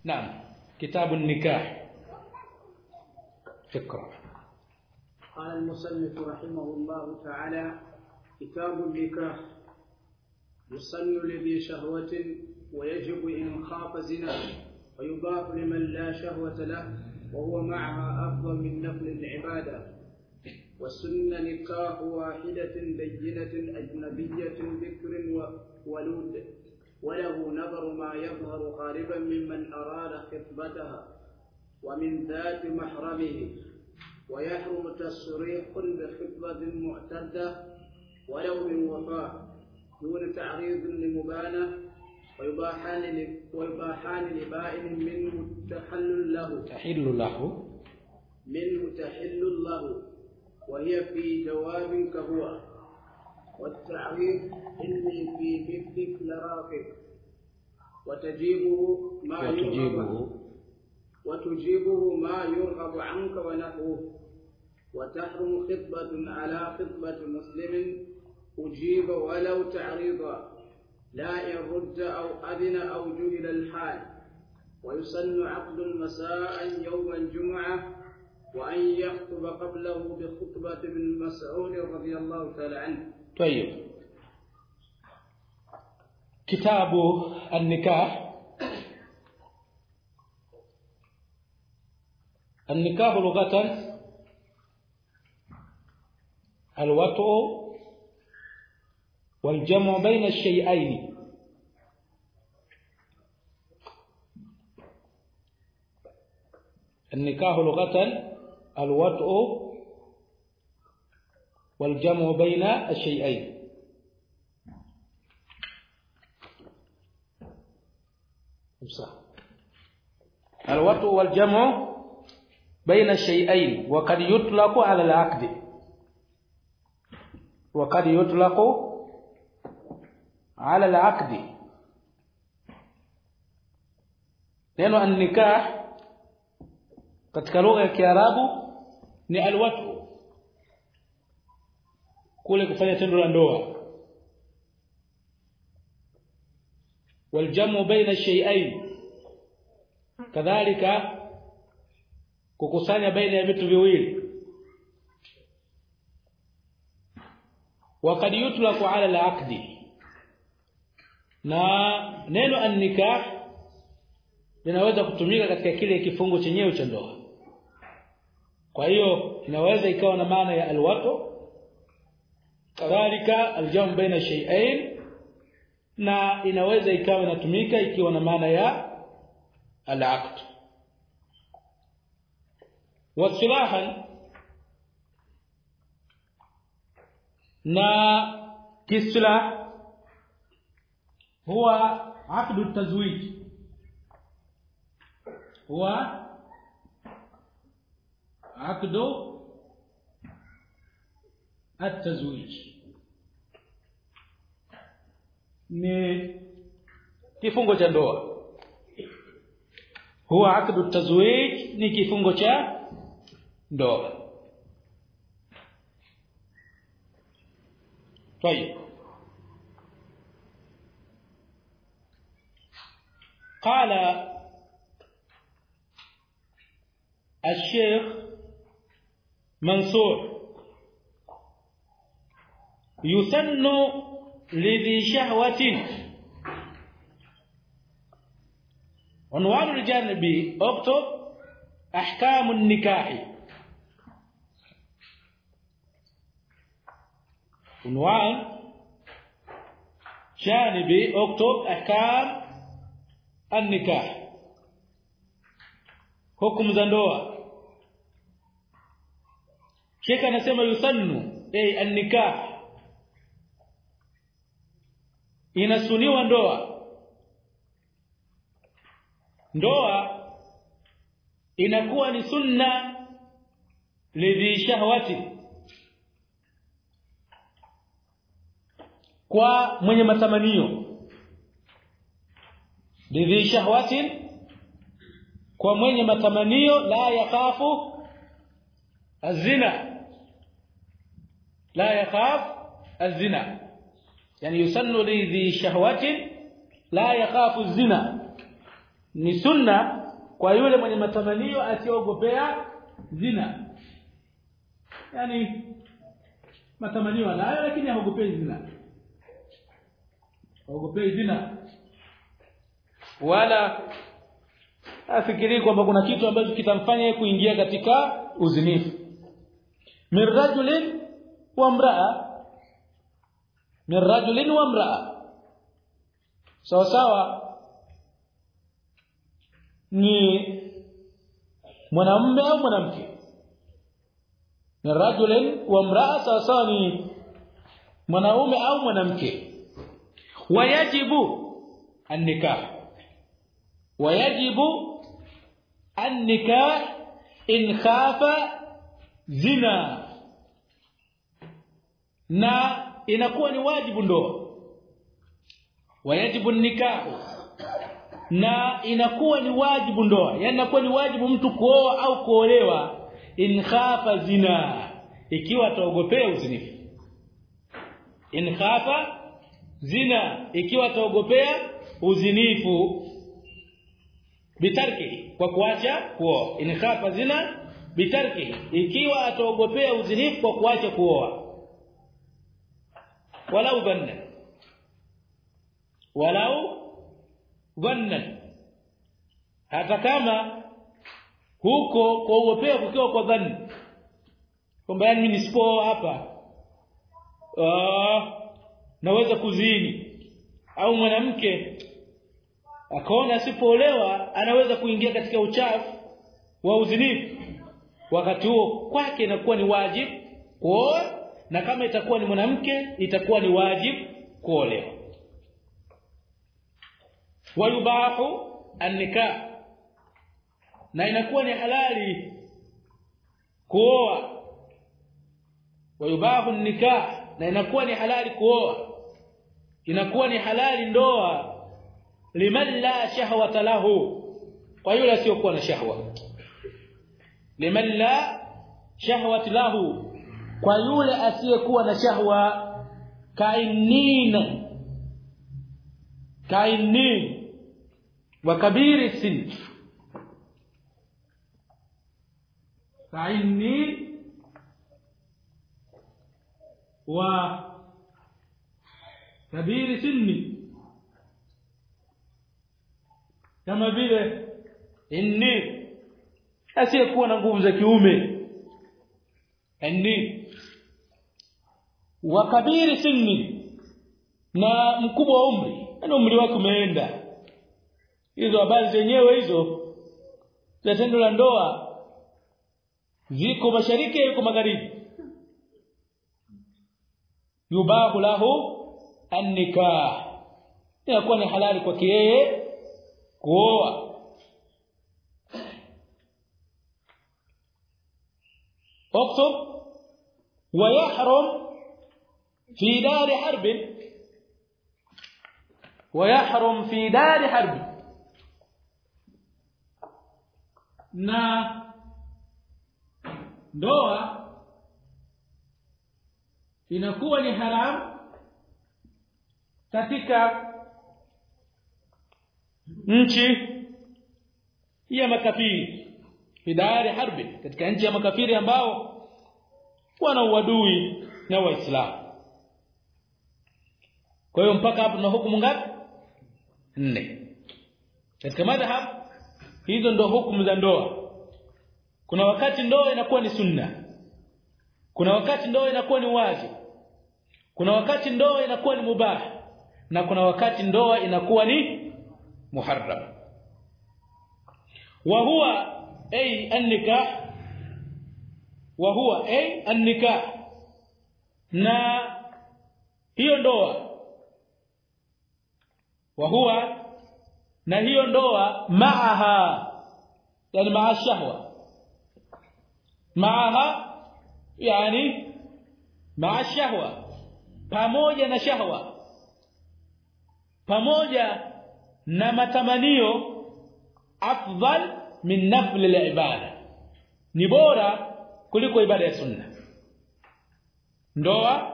نعم كتاب النكاح اقرأ. قال المصنف رحمه الله تعالى: كتاب النكاح. يسن لذي شهوة ويجب إن خاف زنا، ويضاف لمن لا شهوة له وهو معها أفضل من نفل العبادة. والسن نكاح واحدة بينة أجنبية ذكر ولود، وله نظر ما يظهر غالبا ممن أراد خطبتها ومن ذات محرمه، ويحرم تصريح بخطبة معتدة ولو من وفاء دون تعريض لمبانة، ويباحان لبائن منه تحل له وهي في جواب كهو، والتعريض إني في مثلك لراقب، وتجيبه ما يرغب عنك ونحوه. وتحرم خطبة على خطبة مسلم أجيب ولو تعريضا، لا إن رد أو أذن أو جهل الحال. ويسن عقد مساء يوم الجمعة، وأن يخطب قبله بخطبة ابن مسعود رضي الله تعالى عنه. طيب، كتاب النكاح. النكاح لغة الوطء والجمع بين الشيئين. النكاح لغة الوطء والجمع بين الشيئين. الوطء والجمع بين الشيئين، وقد يطلق على العقد، وقد يطلق على العقد. neno an-nikah katika lugha ya Kiarabu ni alwatu, kule kufanya tendo la ndoa. Waljamu baina shay'ain, kadhalika kukusanya baina ya vitu viwili. وقد يطلق على العقد. na neno an-nikah linaweza kutumika katika kile kifungo chenyewe cha ndoa. Kwa hiyo inaweza ikawa na maana ya alwatu, kadhalika aljamu baina shay'ain, na inaweza ikawa inatumika ikiwa na maana ya al-aqd. wasilahan, na kislah huwa aqd at-tazwij, huwa aqd at-tazwij, ni kifungo cha ndoa. Huwa aqd at-tazwij ni kifungo cha ndoa. طيب، قال الشيخ منصور: يسن لذي شهوة. عنوان الجانب اكتب احكام النكاح. عنوان جانبي اكتب احكام النكاح، hukumu za ndoa. Sheikh anasema yusannu an-nikah, inasuniwa ndoa. Ndoa inakuwa ni sunna lidhi shahwati, kwa mwenye matamanio. Lidhi shahwati, kwa mwenye matamanio. La yakhafu az-zina, la yakhaf az-zina, yani yusannu lidhi shahwati la yakhafu az-zina, ni sunna kwa yule mwenye matamanio asiogopea zina. Yani matamanio anayo lakini haogopei zina. Haogopei zina. Wala afikiri kwamba kuna kitu ambacho kitamfanya yeye kuingia katika uzinifu. Min rajulin wa imraa. Sawa ni mwanamume au mwanamke. Min rajulin wa imraa, sawa ni mwanaume au mwanamke. Wayajibu an-nikah in khafa zina, na inakuwa ni wajibu ndoa. Wayajibu nikah, na inakuwa ni wajibu ndoa, yani inakuwa ni wajibu mtu kuoa au kuolewa in khafa zina, ikiwa ataogopea uzinifu. In khafa zina, ikiwa ataogopea uzinifu. Bitarki, kwa kuacha kuoa. In khafa zina bitarki, ikiwa ataogopea uzinifu kwa kuacha kuoa. Walau dhanna, hata kama huko kuogopea kukiwa kwa dhanni, kwamba mimi nisipo hapa naweza kuzini, au mwanamke akaona asipoolewa anaweza kuingia katika uchafu wa uzinifu, wakati huo kwake inakuwa ni wajibu kuoa, na kama itakuwa ni mwanamke itakuwa ni wajibu kuolewa. Wayubahu an-nikah, na inakuwa ni halali kuoa. Wayubahu an-nikah, na inakuwa ni halali kuoa, inakuwa ni halali ndoa liman la shahwata lahu, kwa yule asiyokuwa na shahwa. Liman la shahwata lahu, kwa yule asiyekuwa na shahwa. Kainin wa kabiri sin, kainin wa kabiri sinni, kama vile inni asiyekuwa na nguvu za kiume. Inni wa kabiri sinni, na mkubwa wa umri, na umri wake umeenda. Hizo habari zenyewe hizo za tendo la ndoa ziko mashariki yuko magharibi. Yubahu lahu an-nikah, inakuwa ni halali kwake yeye kuoa. اكتب ويحرم في دار حرب na ndoa inakuwa ni haram katika nchi ya makafiri. Fi dari harbi, katika nchi ya makafiri ambao wana uadui na Waislamu. Kwa hiyo mpaka hapo tuna hukumu ngapi? 4. Katika madhhab hizo ndo hukumu za ndoa. Kuna wakati ndoa inakuwa ni sunna, kuna wakati ndoa inakuwa ni wajibu, kuna wakati ndoa inakuwa ni mubah, na kuna wakati ndoa inakuwa ni muharram. Wa huwa an-nikah, na hiyo ndoa, wa huwa, na hiyo ndoa, maaha, yani maa shahwa, maaha yani maa shahwa, pamoja na shahwa, pamoja na matamanio, afdal min nafl al-ibada, ni bora kuliko ibada ya sunna. Ndoa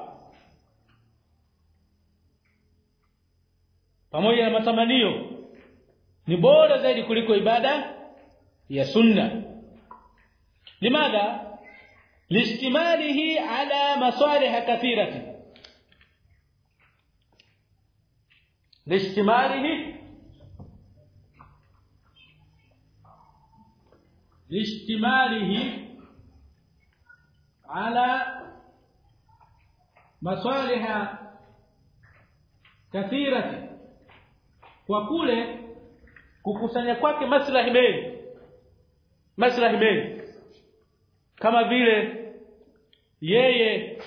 pamoja na matamanio ni bora zaidi kuliko ibada ya sunna. Limadha? Listimalihi ala masalih kathirati, listimalihi ala masalih kathirati, kwa kule kukusanya kwake maslahi mengi, kama vile yeye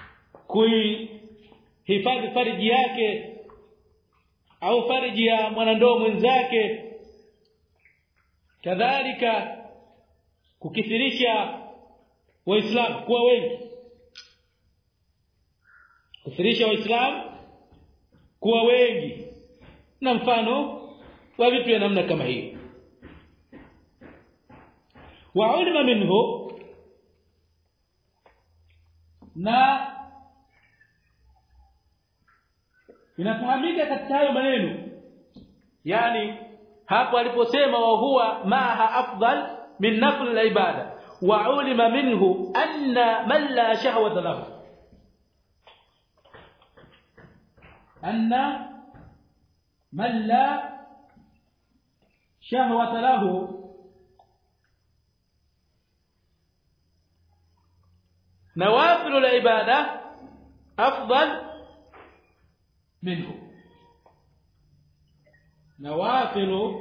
kuihifadhi fariji yake au fariji ya mwanandoa mwenzake, kadhalika kukithirisha waislamu kuwa wengi, kukithirisha waislamu kuwa wengi na mfano wa vitu vya namna kama hii. Wa ulima minhu, na inafahamika katika hayo maneno, yani hapo aliposema wa huwa maha afdal min nafl al-ibada, wa ulima minhu anna man la shahwata lahu, anna man la shahwata lahu nawafil al-ibada afdal minhu, nawafil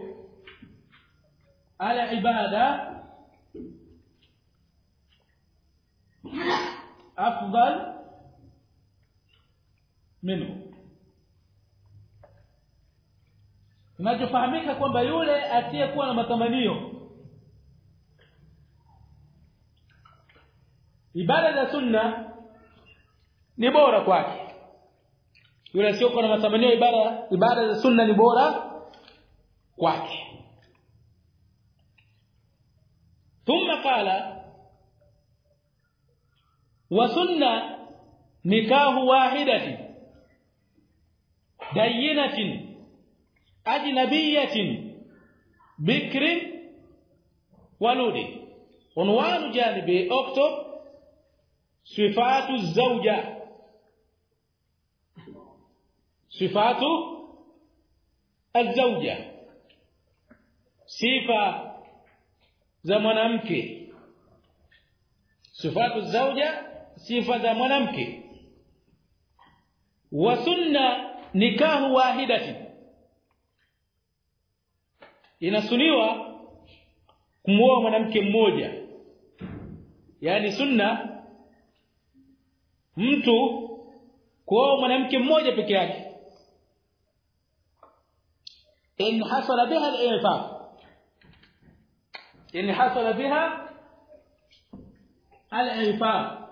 al-ibada afdal minhu. Tunachofahamika kwamba yule asiyekuwa na matamanio ibada za sunna ni bora kwake. Yule asiyekuwa na matamanio ibada za sunna ni bora kwake. Thumma qala wa sunna nikahu wahidati dayyinatin ajnabiyatin bikrin waludi, unwanu janibi uktub sifatu zawja, sifatu az-zawja, sifa za mwanamke, sifatu az-zawja, sifa za mwanamke. Wa sunna nikahu wahidati, inasuniwa kumuoa mwanamke mmoja, yani sunna mtu kuoa mwanamke mmoja peke yake. In hasala biha al-infaq, in hasala biha al-infaq,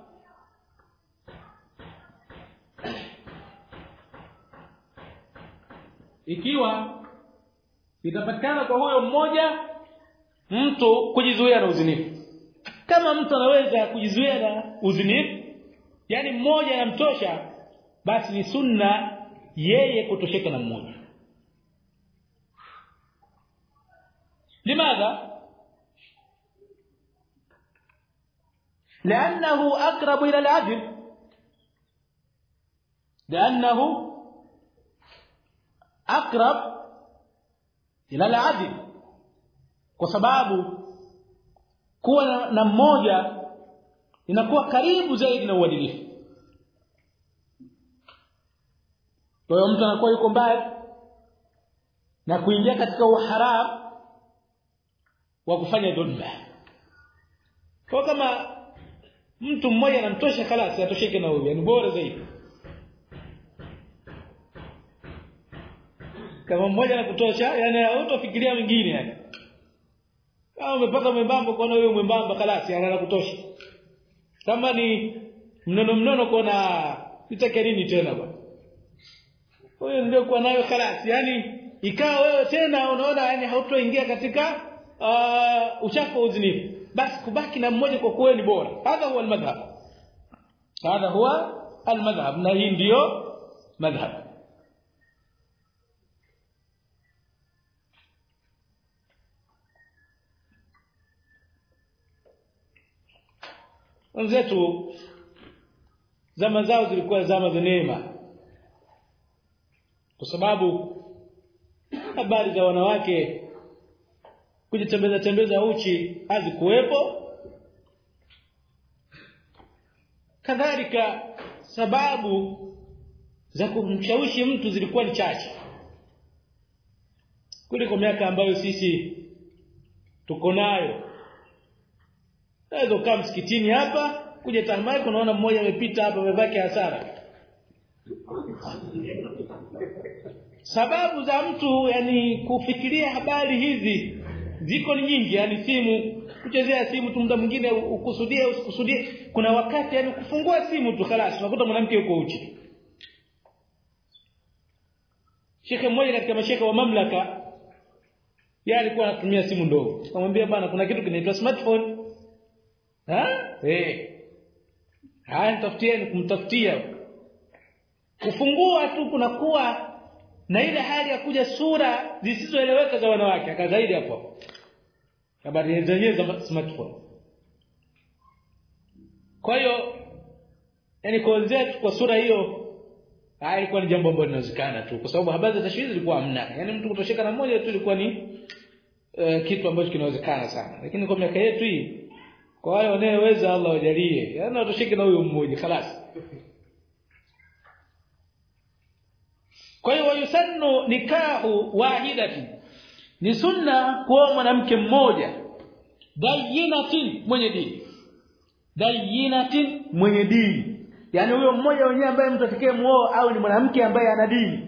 ikiwa itapatikana kwa huyo mmoja mtu kujizuia na uzinifu. Kama mtu anaweza kujizuia na uzinifu, yani mmoja anamtosha, basi ni sunna yeye kutosheka na mmoja. Limadha? لانه اقرب الى العدل، لانه اقرب الى العدل، kwa sababu kuwa na mmoja inakuwa karibu zaidi na uadilifu. Kwa hiyo mtu anakuwa yuko mbali na kuingia katika uharamu wa kufanya dhulma. Kwa kama mtu mmoja anamtosha, khalas atosheke na huyo, ni bora zaidi. Kama mmoja anakutosha, yani hutafikiria mwingine yani. Kama umepata mwembamba kwa huyo mwembamba, khalas anakutosha. Kama ni mnono kuna nitakerini tena bwana, huyo ndio kwa nayo khalas, yani ikawa wewe tena unaona yani hautoingia katika uchafu uzinifu, basi kubaki na mmoja kwa kweli bora. Hadha huwa al-madhhab, hadha huwa al-madhhab, na hii ndio madhhab. wenzetu zama zao zilikuwa zama za neema, kwa sababu habari za wanawake kujitembeza uchi hazikuwepo. Kadhalika sababu za kumshawishi mtu zilikuwa ni chache kuliko miaka ambayo sisi tuko nayo. Leo kama msikitini hapa kuja tamaki unaona mmoja amepita hapa amevaa hasara. Sababu za mtu yani kufikiria habari hizi ziko ni nyingi, yani simu, kuchezea simu tu, muda mwingine ukusudie usikusudie. Kuna wakati yani kufungua simu tu خلاص unakuta mwanamke yuko uchi. Shekhe mmoja katika mashekhe wa mamlaka yeye alikuwa anatumia simu ndogo. Akamwambia bana kuna kitu kinaitwa smartphone. Haya nitafutieni, kumtafutia. Kufungua tu kunakuwa na ile hali ya kuja sura zisizoeleweka za wanawake, akazaidi hapo. Habari zenyewe za smartphone. Kwa hiyo yani kuanzia kwa sura hiyo ilikuwa ni jambo ambalo linawezekana tu, kwa sababu habari za tashwizi zilikuwa hamna. Yani mtu kutosheka na moja tu ilikuwa ni kitu ambacho kinawezekana sana. Lakini kwa miaka yetu hii, kwa wale wanaoweza Allah wajalie, yani watosheke na huyo mmoja خلاص. Kwa hiyo yusannu nikahu wahidati, ni sunna kwa mwanamke mmoja, dayinatin mwenye dini, dayinatin mwenye dini. Yani huyo mmoja wenyewe ambaye mtu atakaye muoa au ni mwanamke ambaye ana dini.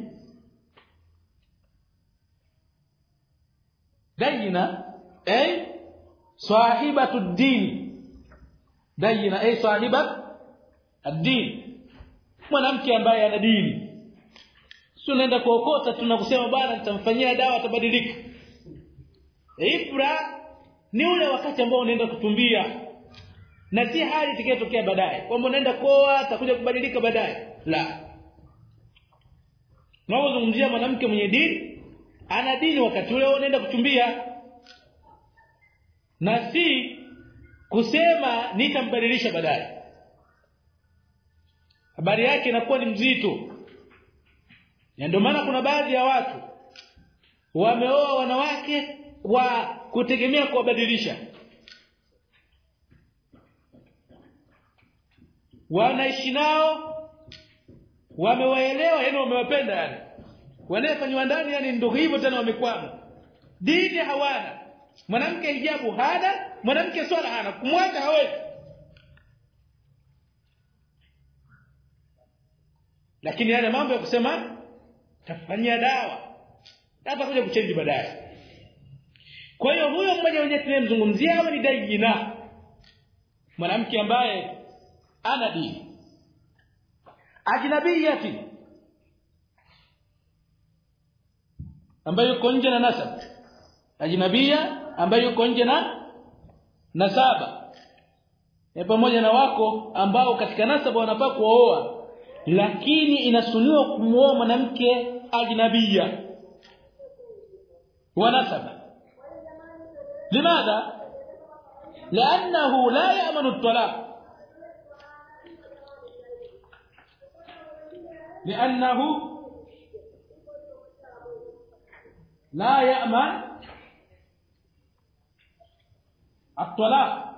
Dayina sahibatu din, dayina sahiba ad-din, mwanamke ambaye ana dini. Sio naenda kuokota tunakusema bwana nitamfanyia dawa atabadilika. Ibra ni ule wakati ambao unaenda kutumbia, na si hali itakayotokea baadaye kwamba unaenda kuoa atakuja kubadilika baadaye. La. Tunazungumzia mwanamke mwenye dini, ana dini wakati ule unaenda kutumbia, na si kusema nitambadilisha baadaye. Habari yake inakuwa ni mzito. Na ndio maana kuna baadhi ya watu wameoa wanawake kwa kutegemea kuwabadilisha. Wanaishi nao, wamewaelewa, yani wamewapenda, yani wanafanywa ndani, yani ndio hivyo tena wamekwama. Dini hawana. Mwanamke hijabu hana, mwanamke swala hana, kumwacha hawezi. Lakini yale mambo ya kusema tafanyia dawa hata kuja kuchange baadaye. Kwa hiyo huyo mmoja mwenye tunamzungumzia hapa ni dayina, mwanamke ambaye ana dini. Ajnabiyati, ambaye yuko nje na nasab. Ajnabia ambaye yuko nje na nasaba, ni pamoja na wako ambao katika nasaba wanafaa kuoa, lakini inasuniwa kumuoa mwanamke ajnabia wa nasaba. Limadha? لانه لا يأمن الطلاق، لانه لا يأمن الطلاق،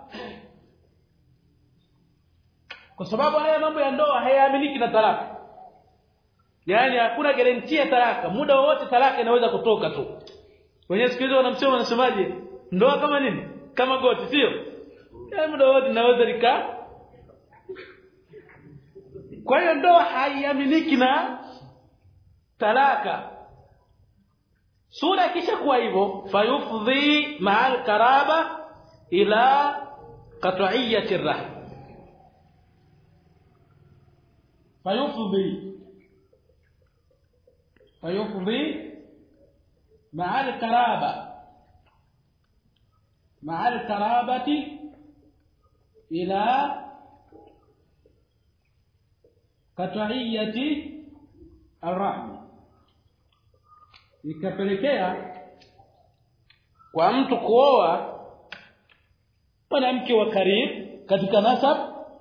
kwa sababu haya mambo ya ndoa hayaamiliki na talaka. Yani hakuna guarantee ya talaka, muda wote talaka inaweza kutoka tu. Wenyewe siku hizo wanasemaje? Ndoa kama nini? Kama goti, sio? Yani muda wote inaweza lika. Kwa hiyo ndoa haiamiliki na talaka. Sura kisha kuwa hivyo, fayufdhi ma'al karaba ila qat'iyyati ar-rahm. فيفضي مع القرابة إلى قطعية الرحم. ikapelekea kwa mtu kuoa mwanamke wa karibu katika nasab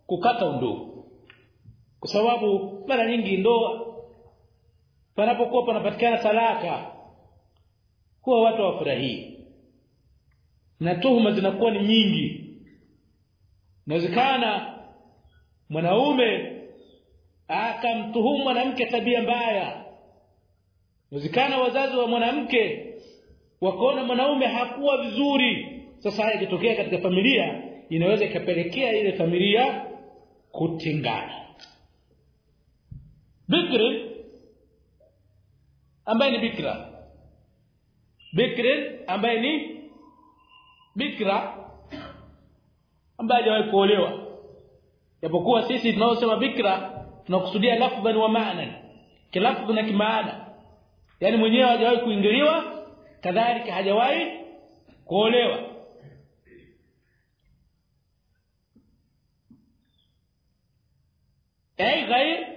kukata undugu. Kwa sababu mara nyingi ndoa panapokuwa panapatikana talaka huwa watu wafurahii na tuhuma zinakuwa ni nyingi. Inawezekana mwanaume akamtuhumu mwanamke tabia mbaya. Inawezekana wazazi wa mwanamke wakaona mwanaume hakuwa vizuri. Sasa haya ikitokea katika familia inaweza ikapelekea ile familia kutengana. Bikri ambaye ni bikra, bikri ambaye ni bikra ambaye hajawahi kuolewa, japokuwa sisi tunaosema bikra tunakusudia lafdhan wa maana, kilafdh na kimaana, yani mwenyewe hajawahi kuingiliwa kadhalika hajawahi kuolewa. أي غير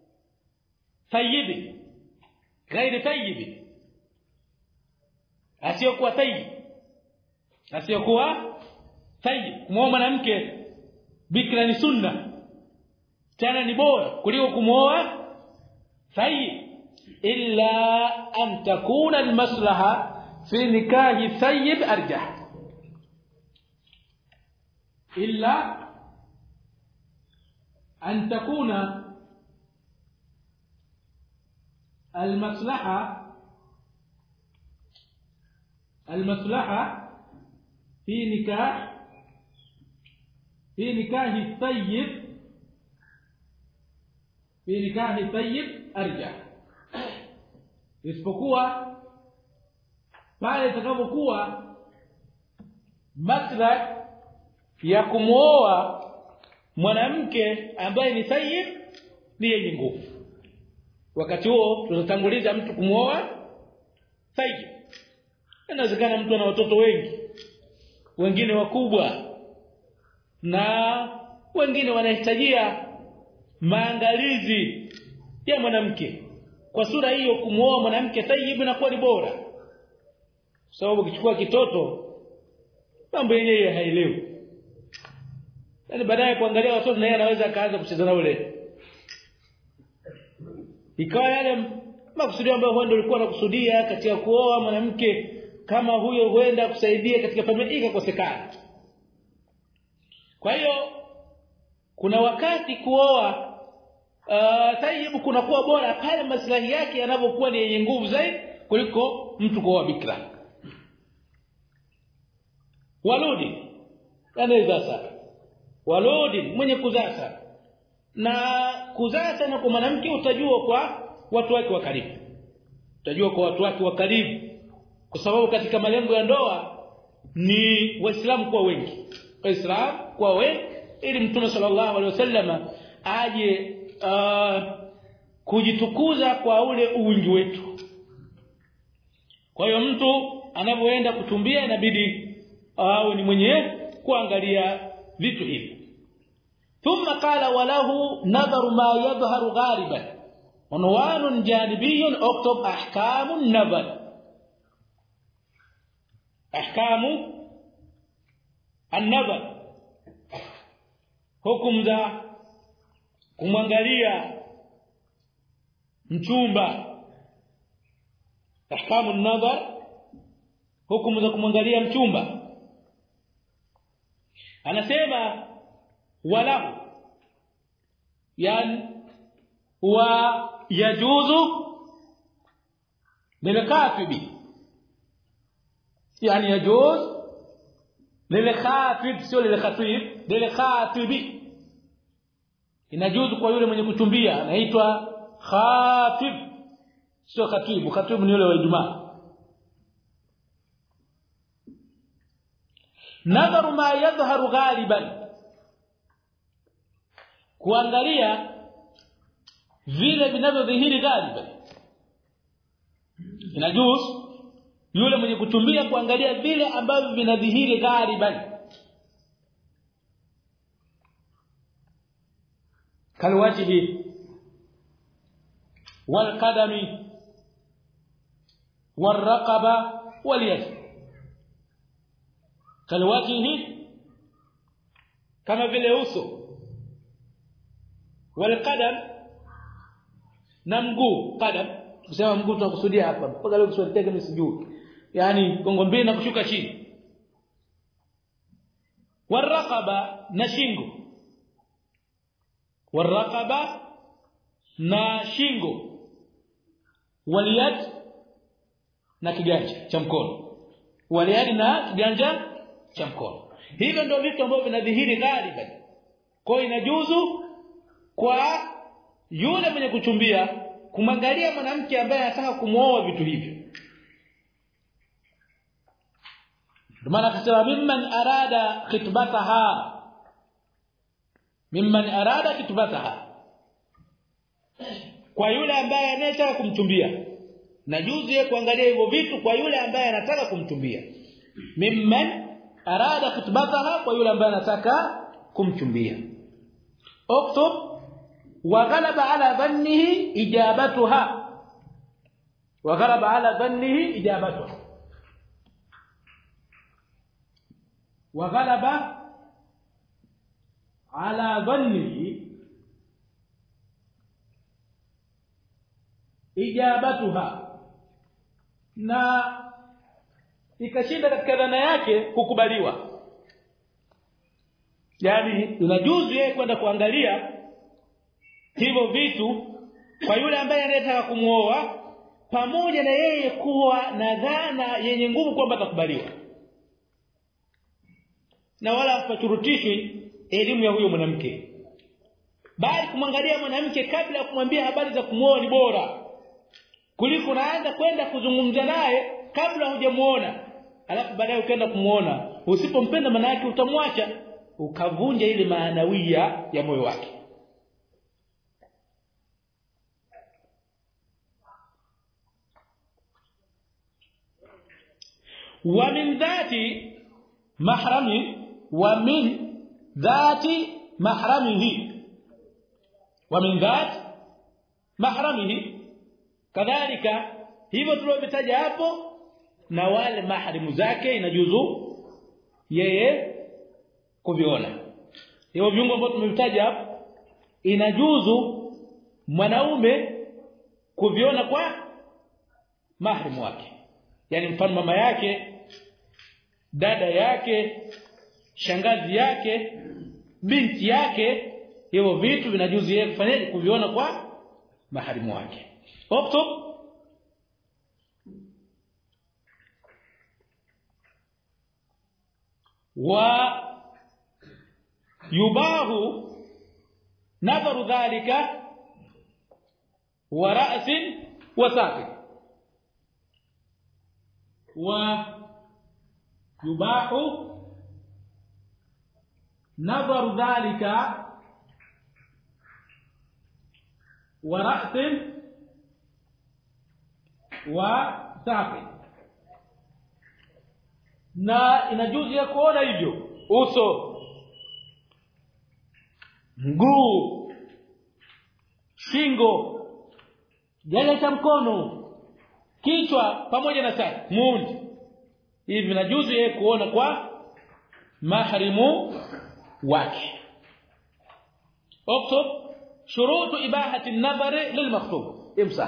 طيب غير طيب asiyokuwa tayyib, asiyokuwa tayyib. Kumuoa mwanamke bikra ni sunna, tena ni bora kuliko kumuoa tayyib, illa an takuna almaslaha fi nikahi tayyib arjah, illa أن تكون المصلحة في نكاح الطيب أرجح. isipokuwa pale itakapokuwa maslahi ya kumuoa mwanamke ambaye ni tayyib ni yenye nguvu. Wakati huo tutatanguliza mtu kumuoa tayyib. Inawezekana mtu ana watoto wengi, wengine wakubwa na wengine wanahitajia maangalizi ya mwanamke. Kwa sura hiyo kumuoa mwanamke tayyib inakuwa ni bora, sababu ukichukua kitoto mambo yenyewe haielewi. Yaani baadaye kuangalia watoto na yeye anaweza akaanza kucheza na ule. Ikawa yale makusudio ambayo huenda ulikuwa unakusudia katika kuoa mwanamke kama huyo huenda kusaidia katika familia ikakosekana. Kwa hiyo kuna wakati kuoa tayyib kunakuwa bora pale maslahi yake yanapokuwa ni yenye nguvu zaidi kuliko mtu kuoa bikra. Waludi anaweza sana, waludi mwenye kuzaa sana, na kuzaa sana kwa mwanamke utajua kwa watu wake wa karibu, utajua kwa watu wake wa karibu, kwa sababu katika malengo ya ndoa ni waislamu kwa wengi, waislamu kwa wengi, ili Mtume sallallahu alaihi wasallam aje kujitukuza kwa ule uwingi wetu. Kwa hiyo mtu anapoenda kutumbia inabidi awe ni mwenye kuangalia vitu hivi. Thumma qala walahu nadharu ma yadhharu ghaliban unwanun janibiyyun uktub ahkamun nadhar. Ahkamu an-nadhar, hukumu za kumwangalia mchumba. Ahkamu an-nadhar, hukumu za kumwangalia mchumba. Anasema walahu, yani wa yajuzu lilkatibi, yani yajuz lilkhatib, sio lilkhatib, lilkhatibi. Inajuzu kwa yule mwenye kutumbia, anaitwa khatib, sio khatibu. Khatibu ni yule wa Ijumaa. Nadharu ma yadhharu ghaliban, kuangalia vile vinavyodhihiri ghaliban. Inajuzu yule mwenye kutumbia kuangalia vile ambavyo vinadhihiri ghaliban, kalwajhi walqadami walraqaba walyad. Kalwajhi kama vile uso, والقدم na mguu qadam kusema mguu tunakusudia hapa mpaka leo Kiswahili tega msijui yani kongo mbili na kushuka chini waraqaba na shingo waraqaba na shingo waliyad na kiganja cha mkono waliyad na kiganja cha mkono hivyo ndio vitu ambavyo vinadhihiri ghaliban kwa inajuzu kwa yule mwenye kuchumbia kumwangalia mwanamke ambaye anataka kumuoa vitu hivyo ndio maana akasema mimman arada khitbataha kwa yule ambaye anataka kumchumbia na juzu yeye kuangalia hivyo vitu kwa yule ambaye anataka kumchumbia mimman arada khitbataha kwa yule ambaye anataka kumchumbia uktub وغلب على ظنه اجابتها وغلب على ظنه اجابتها وغلب على ظنه اجابتها na ikashinda katika dhana yake kukubaliwa yani inajuzu yeye kwenda kuangalia hivyo vitu kwa yule ambaye anataka kumuoa pamoja na yeye kuwa na dhana yenye nguvu kwamba atakubaliwa na wala hapachurutishwi elimu ya huyo mwanamke bali kumwangalia mwanamke kabla ya kumwambia habari za kumuoa ni bora kuliko naanza kwenda kuzungumza naye kabla hujamuona alafu baadaye ukaenda kumuona usipompenda maana yake utamwacha ukavunja ile maanawia ya moyo wake ومن ذات محرمه ومن ذات محرمه كذلك hivyo tulivyotaja hapo na wale maharimu zake inajuzu yeye kuviona hivyo viungo ambavyo tumevitaja hapo inajuzu mwanaume kuviona kwa maharimu wake yani mfano mama yake dada yake shangazi yake binti yake hivyo vitu vinajuzu yeye kufanyaje kuviona kwa maharimu wake uktub wa yubahu nadharu dhalika wa ra'sin wa saqi wa yubahu nadharu dhalika wa ra'sin wa saqi na inajuzu ya kuona hivyo uso mguu shingo jale cha mkono kichwa pamoja na saa muundi hivi vinajuzu yeye kuona kwa maharimu wake اكتب شروط اباحه النظر للمخطوب امسح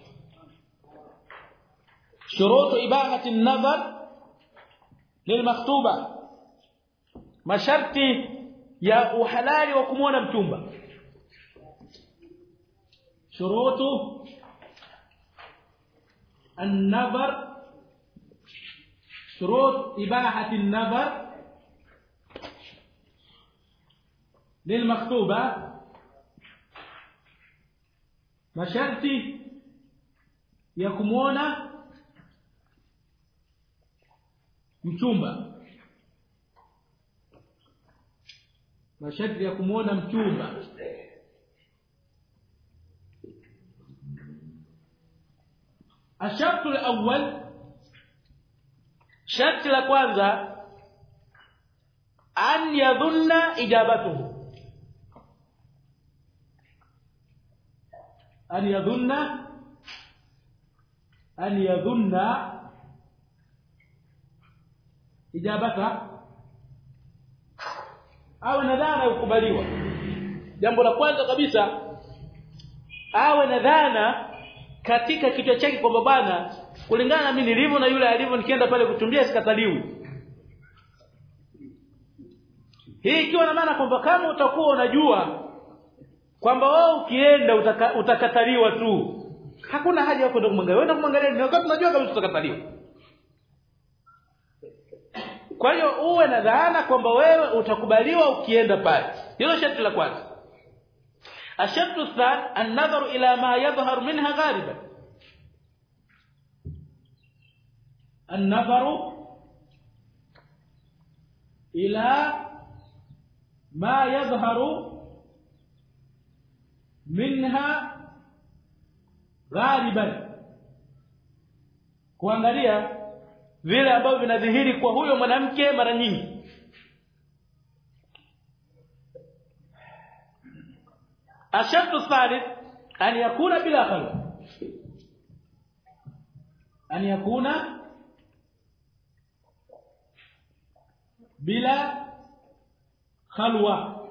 شروط اباحه النظر للمخطوبه masharti ya uhalali wa kumuona mchumba shurutu an-nazar shurut ibahati an-nazar للمخطوبه masharti ya kumuona mchumba masharti ya kumuona mchumba الشرط الاول شرط la kwanza an yadhunna ijabatuhu an yadhunna ijabata au nadhara ukubaliwa jambo la kwanza kabisa awe na dhana katika kichwa chake kwamba bwana kulingana na mimi nilivyo na yule alivyo nikienda pale kuchumbia sikataliwi. Hii ikiwa na maana kwamba kama utakuwa unajua kwamba wewe ukienda utakataliwa tu, hakuna haja ya kwenda kumwangalia. Wewe kumwangalia ni wakati unajua kama utakataliwa. Kwa hiyo uwe na dhana kwamba wewe utakubaliwa ukienda pale. Hilo sharti la kwanza. Ashartu thani an-nadharu ila ma yadhhar minha ghaliban. An-nadharu ila ma yadhharu minha ghaliban, kuangalia vile ambavyo vinadhihiri kwa huyo mwanamke mara nyingi. Ashartu thalith an yakuna bila khalwa, an yakuna bila khalwa,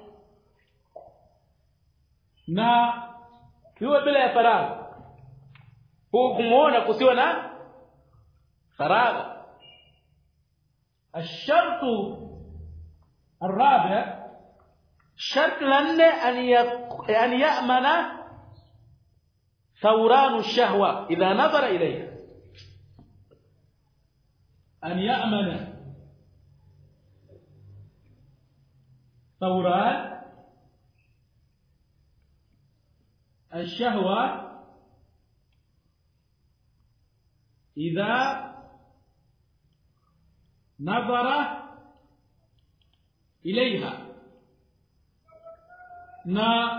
na iwe bila ya faragha. Kumuona kusiwa na faragha. الشرط الرابع شرط أن يأمن ثوران الشهوة إذا نظر إليها. أن يأمن ثوران الشهوة إذا نظر إليها, na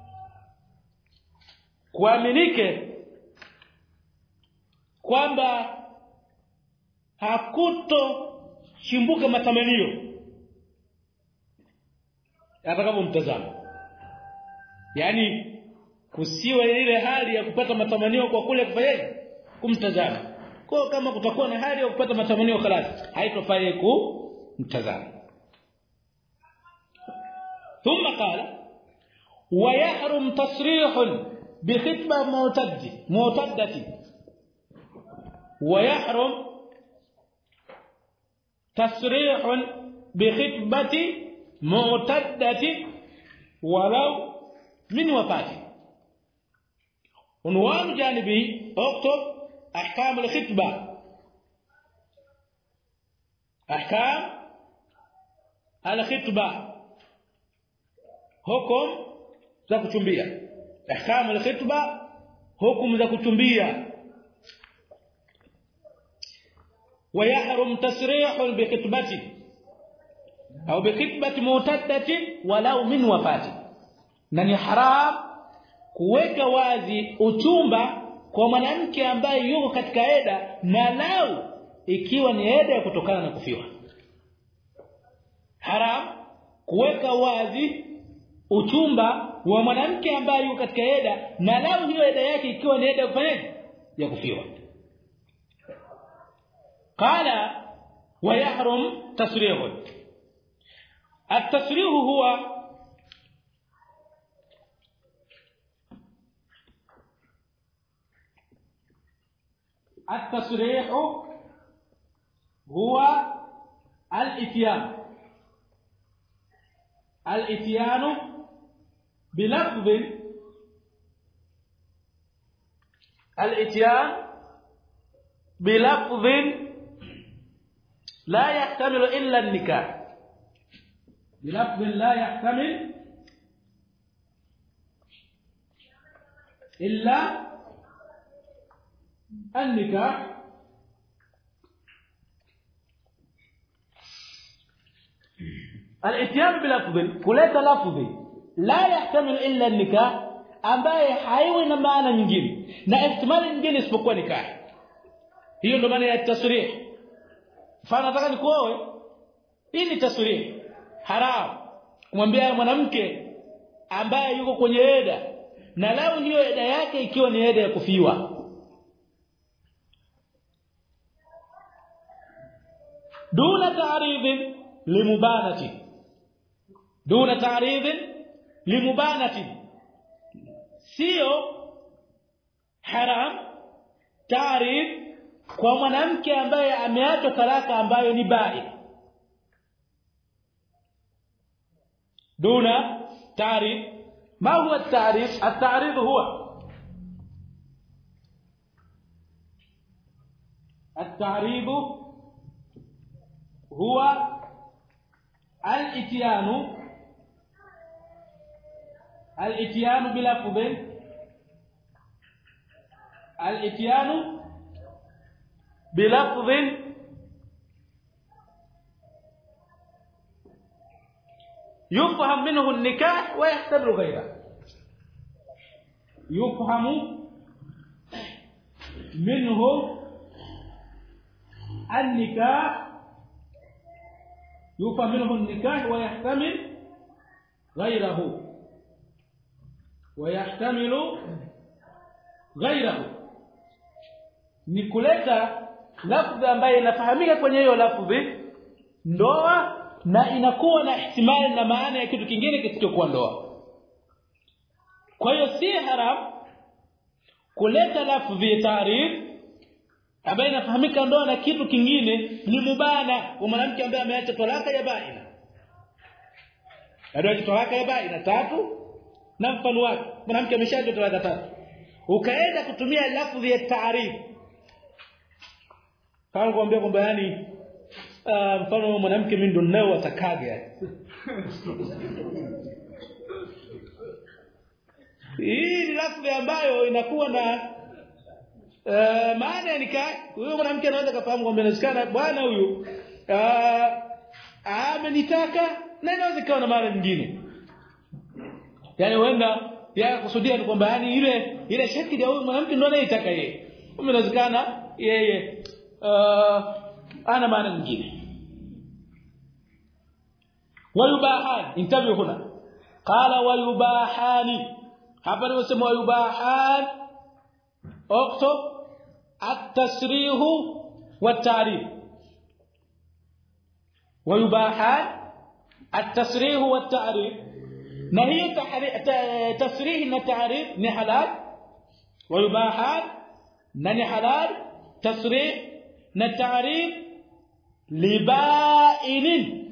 kuaminike kwamba hakuto chimbuka matamanio atakapomtazama. Yani kusiwe ile hali ya kupata matamanio kwa kule kufanyaje kumtazama. Kwa kama kutakuwa na hali ya kupata matamanio khalas haitofai kumtazama. ثم قال ويحرم تصريح بخطبة معتدة ويحرم تصريح بخطبة معتدة ولو من وفاته. عنوان جانبي اكتب احكام الخطبة. احكام الخطبة hukum za kuchumbia. Ahkamu al-khitba, hukum za kuchumbia. Wa yahrum tasrihun bi khitbati au bi khitbati mutaddati walau min wafati, na ni haram kuweka wazi uchumba kwa mwanamke ambaye yuko katika eda, na lau ikiwa ni eda ya kutokana na kufiwa. Haram kuweka wazi uchumba wa mwanamke ambaye yuko katika eda, na lau hiyo eda yake ikiwa ni eda kufanyaje ya kufiwa. Qala wa yahrum tasrihu. التصريح هو الاتيان بلفظ لا يحتمل إلا النكاح، بلفظ لا يحتمل إلا النكاح. الاتيان بلفظ كلت لفظ لا يحتمل إلا النكاح, ambaye haiwi na maana nyingine na ihtimali nyingine isipokuwa nikah. Hiyo ndio maana ya tasrih. Mfano nataka nikuoe, hii ni tasrih. Haram kumwambia mwanamke ambaye yuko kwenye eda, na lao hiyo eda yake ikiwa ni eda ya kufiwa. دون تعريض limubanati sio haram taarif kwa mwanamke ambaye ameachwa talaka ambayo ni ba'i duna taarif. ما هو التعريف؟ التعريض هو الاتيان بلفظ يفهم منه النكاح ويحتمل غيره. يفهم منه النكاح ويحتمل غيره ni kuleta lafzi ambayo inafahamika kwenye hiyo lafzi ndoa na inakuwa na ihtimali na maana ya kitu kingine kisichokuwa ndoa. Kwa hiyo si haram kuleta lafzi ya taarif ambayo inafahamika ndoa na kitu kingine ni mubana kwa mwanamke ambaye ameacha talaka ya baina. Ndio talaka ya baina 3 na mfano wake mwanamke ameshaje talaka 3 ukaenda kutumia lafzi ya taarif kama kuambia kwamba yani mfano mwanamke mimi ndo nao atakaga hii ni lafzi ambayo inakuwa na maana ni huyo mwanamke anaweza kufahamu kwamba inawezekana bwana huyu amenitaka na inaweza kuwa na maana nyingine. Yani huenda ya kusudia ni kwamba yani ile shaki ya huyo mwanamke ndio anayetaka yeye. Inawezekana yeye ana maana nyingine. Wayubahan intabi huna qala wayubahani hapa nimesema wayubahan اكتب التصريح والتعريف. ويباحان التصريح والتعريف ما هي تصريح والتعريف ni halal ويباحان ni halal تصريح na ta'rif liba'in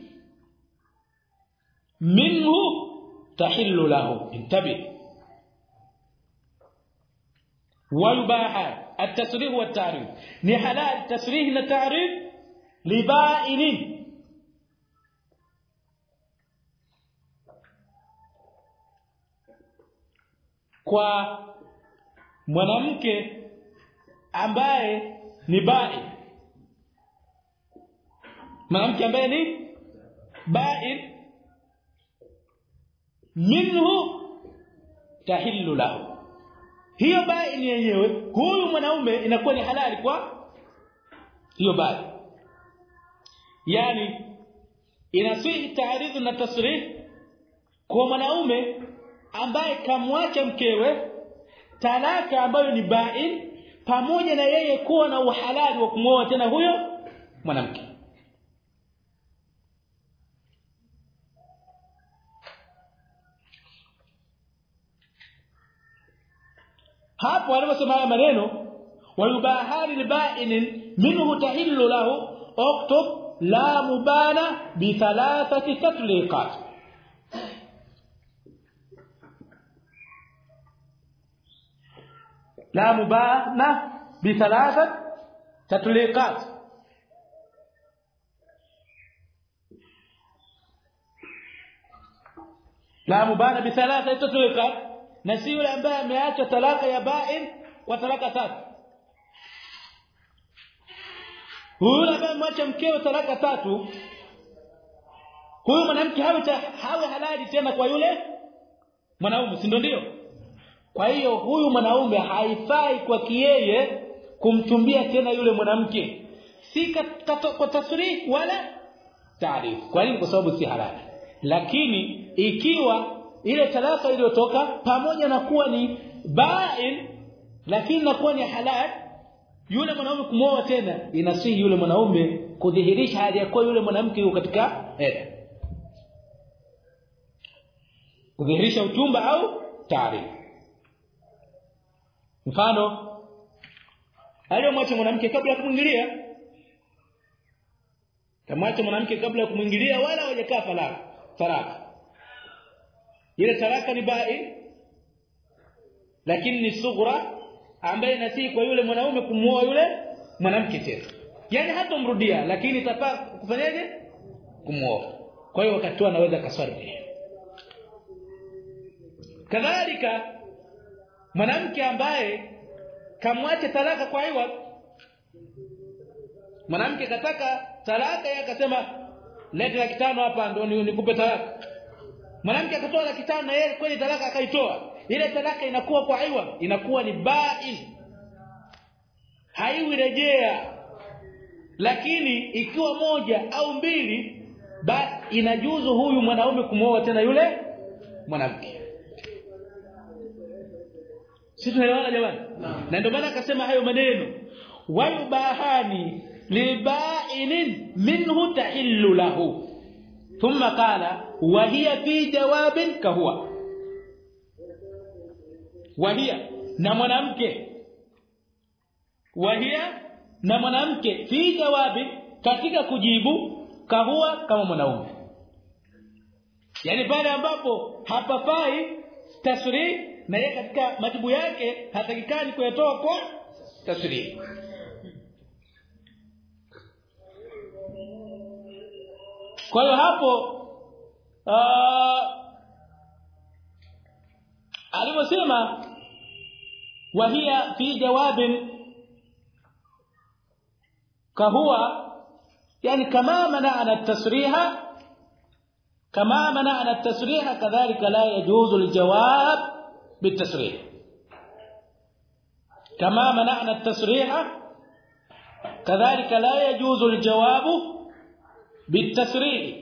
minhu tahillu lahu. انتبه ويباح التصريح والتعريف ni halal tasrih na ta'rif liba'in kwa mwanamke ambaye ni ba'i. Mwanamke ambaye ni ba'i minhu tahillu lahu, hiyo ba'i yenyewe huyu mwanaume inakuwa ni halali kwa hiyo ba'i. Yani inasihi ta'ridhu na tasrih kwa mwanaume ambaye kamwacha mkewe talaka ambayo ni ba'i, pamoja na yeye kuwa na uhalali wa kumwoa tena huyo mwanamke. hapo aliposema haya maneno wayubahari liba'in minhu tahillu lahu uktub la mubana bi thalathati tatliqat. لا مبانة بثلاثة تطليقات. لا مبانة بثلاثة تطليقات نسي yule ambaye ameacha talaka ya ba'in wa talaka tatu. Huyu ambaye ameacha mkeo talaka tatu, huyu mwanamke hawe halali tena kwa yule mwanaume, si ndio? Kwa hiyo huyu mwanaume haifai kwa kiyeye kumtumbia tena yule mwanamke, si kwa tasrih wala taarif. Kwa nini? Kwa sababu si halali. Lakini ikiwa ile talaka iliyotoka pamoja na kuwa ni ba'in lakini nakuwa ni halal, yule mwanaume kumwoa tena inasihi yule mwanaume kudhihirisha hali ya kuwa yule mwanamke yuko katika eda. kudhihirisha uchumba au taarif. Mfano, aliyomwacha mwanamke kabla ya kumwingilia, kamwacha mwanamke kabla ya kumwingilia wala hajakaa talaka. Ile talaka ni bai, lakini ni sughra ambaye nasi kwa yule mwanaume kumuoa yule mwanamke tena. Yaani hatomrudia lakini itafaa kufanyaje? Kumuoa. Kwa hiyo wakati anaweza kaswali. Kadhalika mwanamke ambaye kamwacha talaka kwa hiyo, mwanamke kataka talaka, yeye akasema leta 500 hapa ndio nikupe talaka. Mwanamke akatoa 500 na yeye kweli talaka akaitoa. Ile talaka inakuwa kwa hiyo, inakuwa ni ba'in, haiwirejea. Lakini ikiwa moja au mbili, basi inajuzu huyu mwanaume kumwoa tena yule mwanamke. Sisi tunaelewana jamani? Na ndio maana akasema hayo maneno, wayubahani liba'inin minhu tahillu lahu, thumma qala wa hiya fi jawabin kahuwa. Wahia na mwanamke, wahia na mwanamke fi jawabi, katika kujibu, kahuwa kama mwanaume. Yani pale ambapo hapafai tasrih, na yeye katika majibu yake hatakikani kuyatoa kwa tasrih. Kwa hiyo hapo aliposema wahia fi jawabin kahuwa, yani kama mana'ana at-tasriha, kama mana'ana at-tasriha kadhalika la yajuzu al-jawab bit-tasrih. Kama mana'ana at-tasriha kadhalika la yajuzu al-jawab bit-tasrih.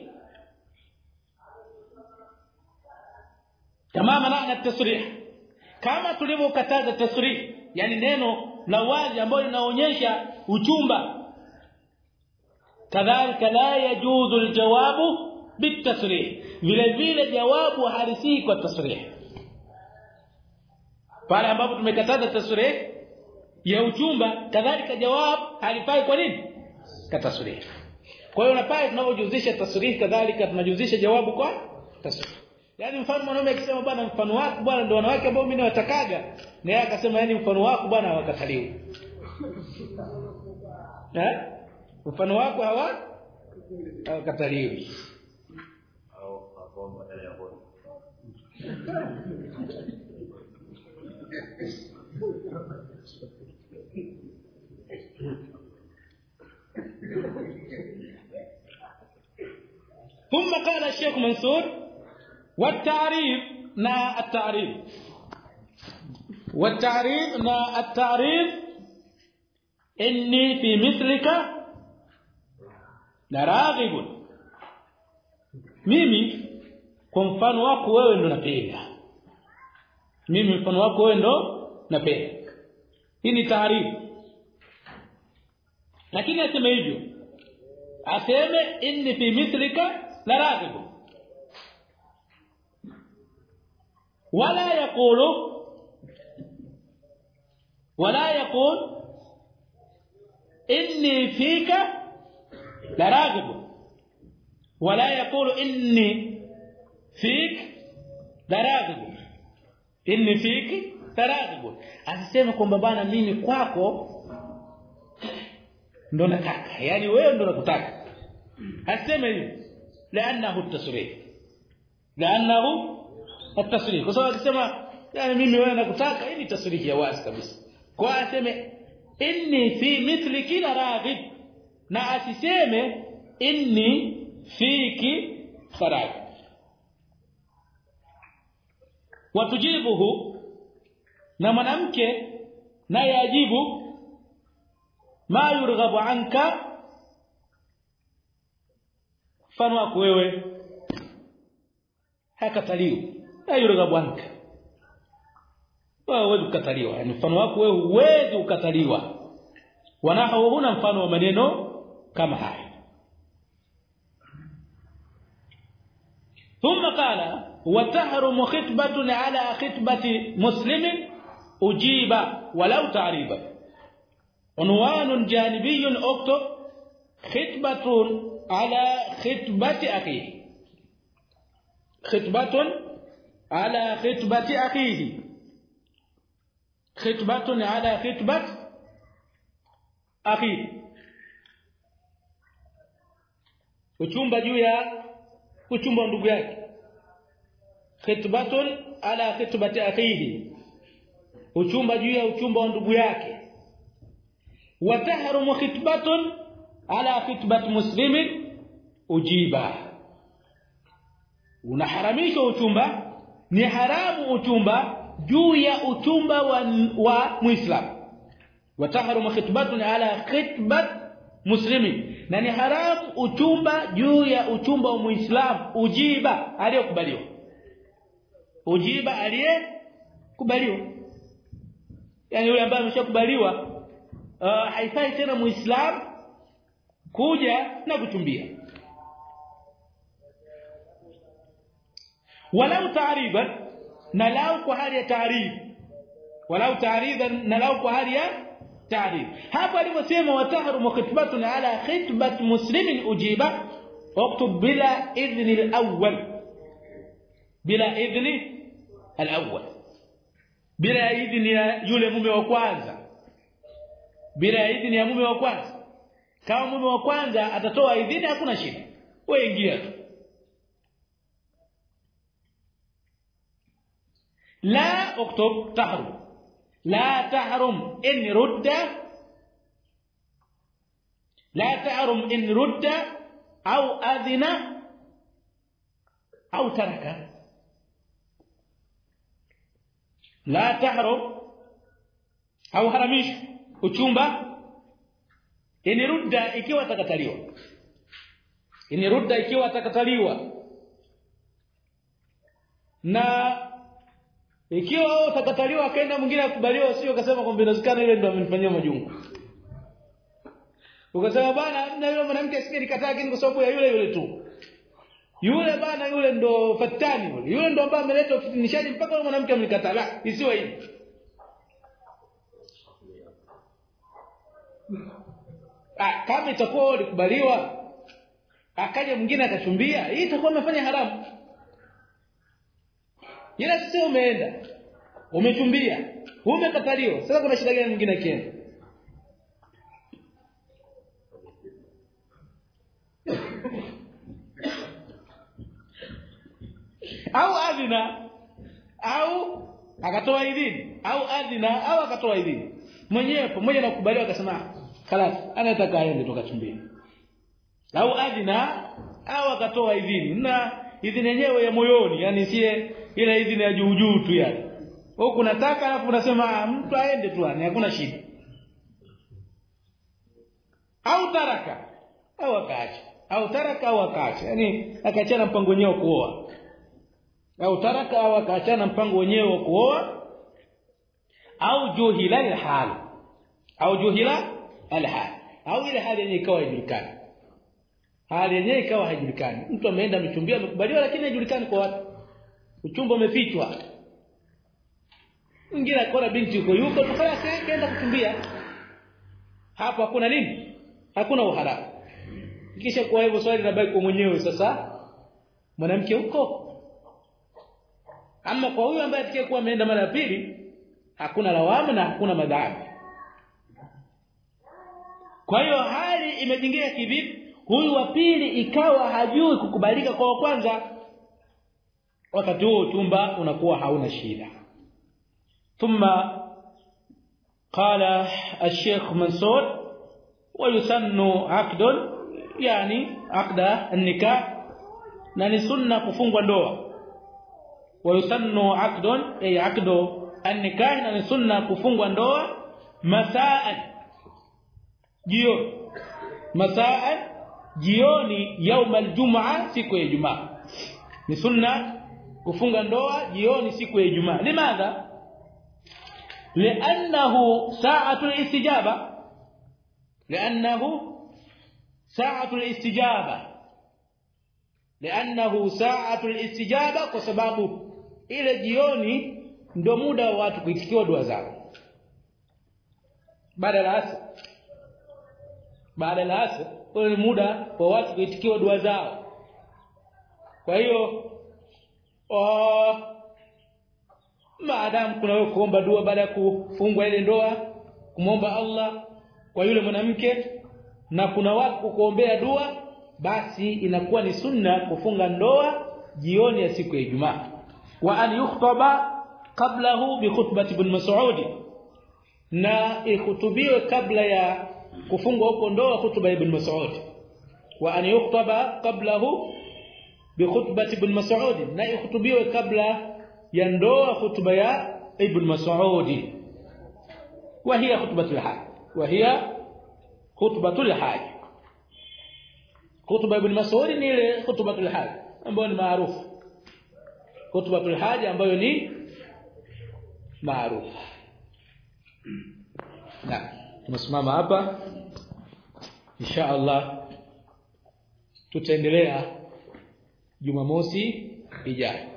Kama mana'ana at-tasrih, kama tulivyokataza tasrih, yani neno la wazi ambalo linaonyesha uchumba, kadhalika la yajuzu aljawabu bitasrih, vile vile jawabu harisi kwa tasrih. Pale ambapo tumekataza tasrih ya uchumba, kadhalika jawab halifai kwa nini? Kwa tasrih. Kwa hiyo unapaya tunapojuzisha tasrih, kadhalika tunajuzisha jawabu kwa tasrih. Yani mfano mwanaume akisema bwana mfano wako bwana ndio wanawake ambao mimi nawatakaga, na yeye akasema yani mfano wako bwana hawakataliwi. Mfano wako hawakataliwi. ثم قال الشيخ منصور والتعريف نا التعريف، والتعريف نا التعريف إني في مثلك لراغب. mimi kwa mfano wako wewe ndo napenda, mimi mfano wako wewe ndo napenda. Hii ni taarifu. Lakini aseme hivyo, aseme inni fi mithlika la raghib, wala yaqul inni fika la raghib, wala yaqul inni fik la raghib, inni fiki la raghib. Asiseme kwamba bana mimi kwako ndo nataka, yani wewe ndo nakutaka. Aseme hivi لانه التصريح، لانه التصريح. kwa sababu akisema yani mimi wewe nakutaka, hii ni tasrih ya wazi kabisa. Kwa aseme inni fi mithliki la raghib, na asiseme inni fiki farag. Watujibuhu, na mwanamke naye ajibu ma yurghabu anka, mfano wako wewe hakataliwi, la yurghabu anka, wewe huwezi kukataliwa, yani mfano wako wewe huwezi kukataliwa. Wanahu huna mfano wa maneno kama haya. Thumma qala, وتحرم خطبة على خطبة مسلم أجيب ولو تعريبا. عنوان جانبي اكتب خطبة على خطبة أخيه. خطبة على خطبة أخيه. خطبة على خطبة أخيه. uchumba juu ya uchumba ndugu yake. Khitbatun ala khitbati akhihi. Uchumba juu ya uchumba wa ndugu yake. Wa tahrumu khitbatun ala khitbati muslimin ujiba. Unaharamisha uchumba, ni haramu uchumba juu ya uchumba wa Muislamu. Wa tahrumu khitbatun ala khitbat muslimin, na ni haramu uchumba juu ya uchumba wa Muislamu ujiba aliyokubaliwa. Ujiba aliyekubaliwa, yani yule ambaye ameshakubaliwa, haifai tena Muislamu kuja na kuchumbia. Walau ta'riban, na lau kwa hali ya ta'rib. Walau ta'riban, na lau kwa hali ya ta'rib. Hapa aliposema watahrumu khitbatun ala khitbat muslimin ujiba, uktub bila idhni al-awwal. Bila idhni al-awwal, bila idhni ya yule mume wa kwanza, bila idhni ya mume wa kwanza. Kama mume wa kwanza atatoa idhni hakuna shida, wewe ingia tu. لا اكتب تحرم. لا تحرم ان رد. لا تحرم ان رد او اذن او ترك. لا تحرم au haramish uchumba inirudda ikiwa atakataliwa. Inirudda ikiwa atakataliwa, na ikiwa utakataliwa akaenda mwingine akubaliwa, sio ukasema kwamba inawezekana ile ndio amenifanyia majungu. Ukasema bana na yule mwanamke asikie nikataa, lakini kwa sababu ya yule tu. Yule bana yule ndo fatani yule. Yule ndo ambaye ameleta ufitinishaji mpaka yule mwanamke amnikataa. La, isiwe hivi. Kama itakuwa ulikubaliwa akaja mwingine akachumbia, hii itakuwa umefanya haramu. Ila sio umeenda, umechumbia, umekataliwa. Sasa kuna shida gani nyingine kienda? Au adhina, au akatoa idhini, au adhina, au akatoa idhini. Mwenyewe pamoja na kukubaliwa akasema, "Khalas, anataka aende tukachumbia." Au adhina, au akatoa idhini. Na idhini yenyewe ya moyoni, yani sie ile idhini ya juu tu yani. Huko unataka alafu unasema mtu aende tu, hakuna shida. Au taraka, au akaacha. Au taraka au akaacha. Yani akaachana mpango wenyewe wa kuoa. Au taraka au akaachana mpango wenyewe wa kuoa. Au juhila al-hal. Au juhila al-hal. Au ile hali yenyewe ikawa haijulikani. Hali yenyewe ikawa haijulikani. Mtu ameenda amechumbia amekubaliwa, lakini haijulikani kwa watu. Uchumba umefichwa. Mwingine akona binti yuko tukaya kaenda kuchumbia. Hapa hakuna nini? Hakuna uharamu. Kisha kwa hivyo swali linabaki kwa mwenyewe sasa. Mwanamke huko. Ama kwa huyu ambaye atakayekuwa ameenda mara ya pili, hakuna lawama na hakuna madhambi. Kwa hiyo hali imejengeka kivipi? Huyu wa pili ikawa hajui kukubalika kwa wa kwanza. Wakati huo uchumba unakuwa hauna shida. Thumma qala al-Sheikh Mansur wayusannu aqdun, yani aqda an-nikah, na ni sunna kufungwa ndoa. Wayusannu aqdun, ay aqdu an-nikah, na ni sunna kufungwa ndoa masaan, jioni. Masaan, jioni يوم الجمعه, siku ya Ijumaa. Ni sunna kufunga ndoa jioni siku ya Ijumaa. Limadha? لانه ساعه الاستجابه. لانه ساعه الاستجابه, li'annahu sa'atul istijaba, kwa sababu ile jioni ndio muda wa watu kuitikiwa dua zao. Baada ya asr ni muda wa watu kuitikiwa dua zao. Kwa hiyo maadamu kuna wewe kuomba dua baada ya kufungwa ile ndoa, kumomba Allah kwa yule mwanamke, na kuna watu kuombea dua, basi inakuwa ni sunna kufunga ndoa jioni ya siku ya Ijumaa. Wa an yukhtaba qablahu bi khutbati ibn Mas'ud, na ikhutubiwe kabla ya kufungwa huko ndoa khutba ibn Mas'ud. Wa an yukhtaba qablahu bi khutbati ibn Mas'ud, na ikhutubiwe kabla ya ndoa khutba ya ibn Mas'ud. Wa hiya khutbatul hajj. Khutba ibn Mas'ud ni ile khutbatul hajj ambayo ni maarufu. Khutbatul hajj ambayo ni maarufu. Na tumesimama hapa, insha Allah tutaendelea Jumamosi ijayo.